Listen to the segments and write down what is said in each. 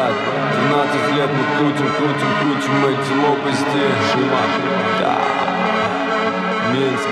брат, 12 лет мы крутим эти лопасти. Шима, да, Минск,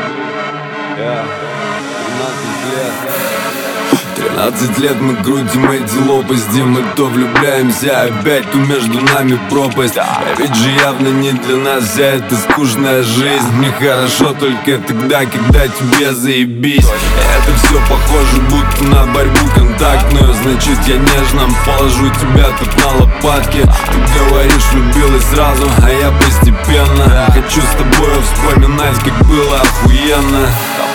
13 лет мы крутим эти лопасти. Мы то влюбляемся, опять то между нами пропасть. А ведь же явно не для нас вся эта скучная жизнь. Мне хорошо только тогда, когда тебе заебись. Это все похоже будто на борьбу контактную. Значит я нежно положу тебя тут на лопатки. Ты говоришь, влюбилась сразу, а я постепенно. Хочу с тобой вспоминать, как было охуенно.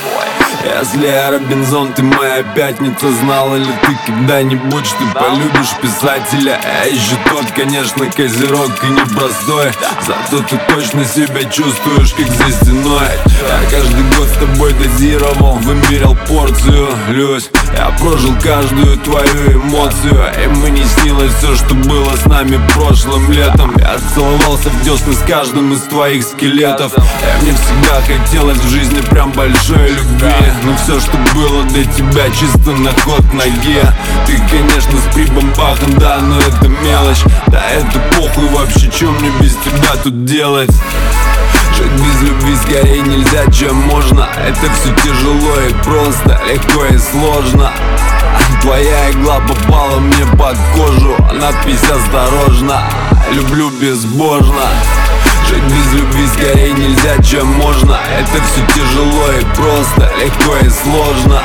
Если я Робинзон, ты моя пятница. Знала ли ты когда-нибудь, что полюбишь писателя? А еще тот, конечно, козерог и непростой. Зато ты точно себя чувствуешь, как за стеной. Я каждый год с тобой дозировал, вымерял порцию. Люсь, я прожил каждую твою эмоцию. И мне снилось все, что было с нами прошлым летом. Я целовался в десны с каждым из твоих скелетов. И мне всегда хотелось в жизни прям большой любви. Но все, что было для тебя, чисто на ход ноге. Ты, конечно, с прибамбахом, да, но это мелочь. Да это похуй вообще, чем мне без тебя тут делать? Жить без любви скорее нельзя, чем можно. Это все тяжело и просто, легко и сложно. Твоя игла попала мне под кожу. Надпись осторожно, люблю безбожно. Жить без любви скорее нельзя, чем можно. Это все тяжело и просто, легко и сложно.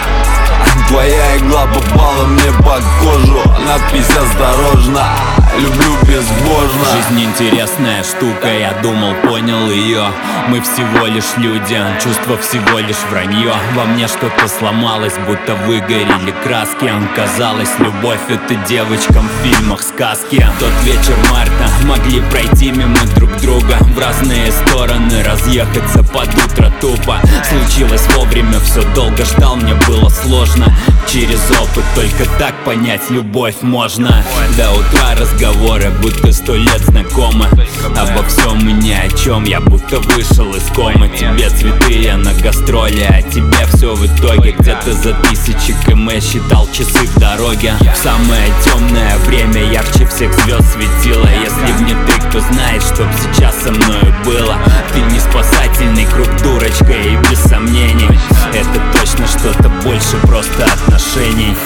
Твоя игла попала мне под кожу. Надпись осторожно, люблю безбожно. Жизнь интересная штука, я думал, понял ее. Мы всего лишь люди, чувства всего лишь вранье. Во мне что-то сломалось, будто выгорели краски. Казалось, любовь это девочкам в фильмах сказки. Тот вечер марта, могли пройти мимо друг друга в разные стороны, разъехаться под утро тупо. Случилось вовремя, все долго ждал, мне было сложно. Через опыт только так понять любовь можно. До утра разговоры, будто 100 лет знакомы. Обо всем и ни о чем, я будто вышел из комы. Тебе цветы, я на гастроли, а тебе все в итоге. Где-то за 1000 км считал часы в дороге. В самое темное время ярче всех звезд светило. Если б не ты, кто знает, чтоб сейчас со мною было. Ты не спасательный круг, дурочка, и без сомнений это точно что-то больше просто отношений.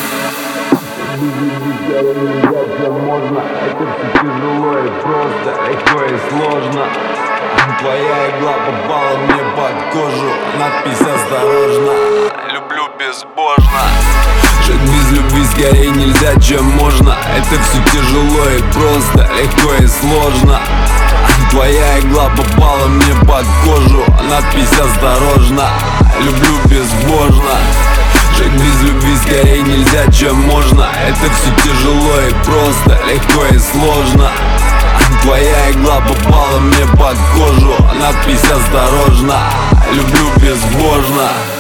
Можно, это все тяжело и просто, легко и сложно. Твоя игла попала мне под кожу. Надпись осторожно, люблю безбожно. Жить без любви скорее нельзя, чем можно. Это все тяжело и просто, легко и сложно. Твоя игла попала мне под кожу. Надпись осторожно, люблю безбожно. Жить без любви скорее нельзя, чем можно. Это все тяжело и просто, легко и сложно. Твоя игла попала мне под кожу. Надпись осторожно, люблю безбожно.